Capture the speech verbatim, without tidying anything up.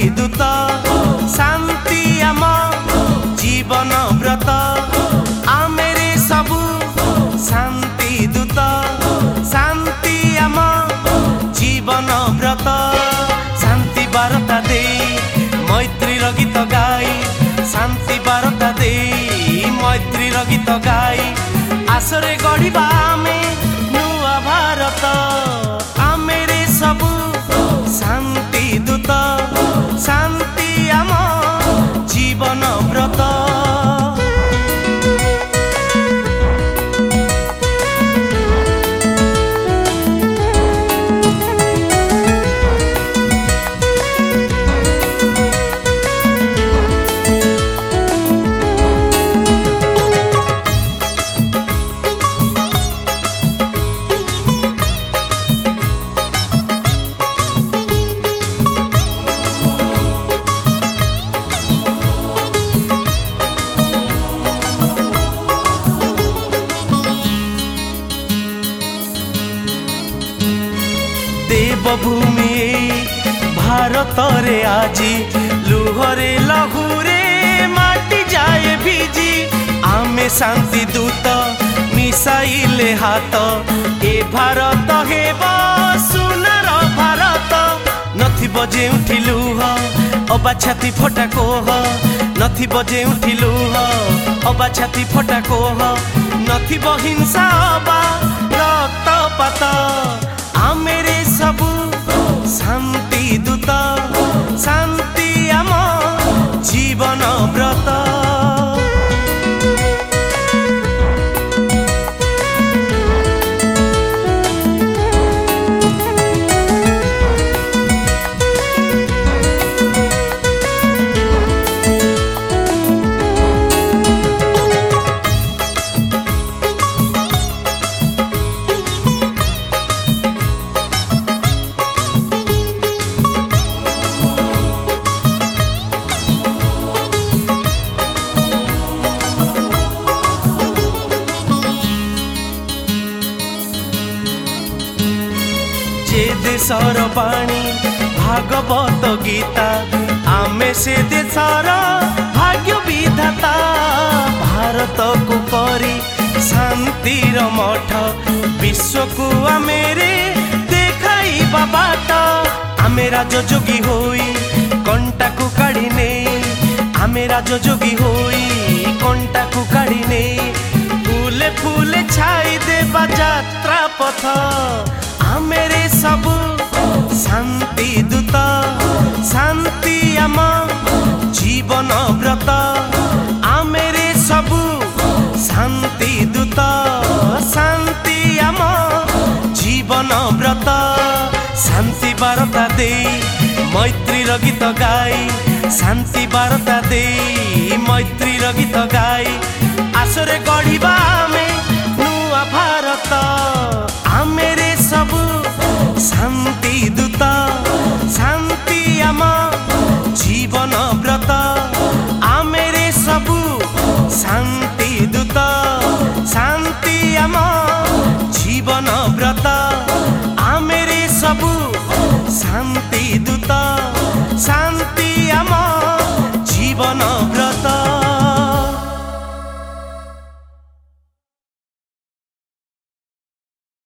दूत शांति आम जीवन व्रत आमेरे सबु शांति दूत शांति आम जीवन व्रत शांति बार्ता दे मैत्री गीत गाई शांति बार्ता दे मैत्री गीत गाई आसरे गढ़िबा आमे नुआ भारत आमेरे सबु शांति दूत शांति आम जीवन व्रत। देवभूमि भारत रे आजी लुहरे लहुरे माटी जाए भिजी आमे शांति दूत मिसाइले हाथ ए भारत हेब सुनार भारत नथिब जेउठी लुह अबा छाती फटा कोह नथिब जेउठी लुह अबा छाती फटा कोह नथिब हिंसा अबा रक्तपात आमेरे सबु शांति दूत शांति आम जीवन व्रत। जे देशर पाणी भागवत गीता आमे से देशर भाग्य विधाता भारत को करी शांतिर मठ विश्व को आमेरे देखाई बाट आमे राजयोगी होई कंटा को काढ़ी ने आमे राजयोगी होई कंटा को काढ़ी ने फूले फूले छाई देवा यात्रा पथ आमेरे सबु शांति दूत शांति आम जीवन व्रत आमेरे सबु शांति दूत शांति आम जीवन व्रत शांति बार्ता दे मैत्री गीत गाई शांति बार्ता दे मैत्री गीत गाई आसरे गढ़िबा आमे नुआ भारत आमेरे सबु शांति दूत शांति आम जीवन व्रत आमेरे सबु शांति दूत शांति आम जीवन व्रत आमेरे सबु शांति दूत शांति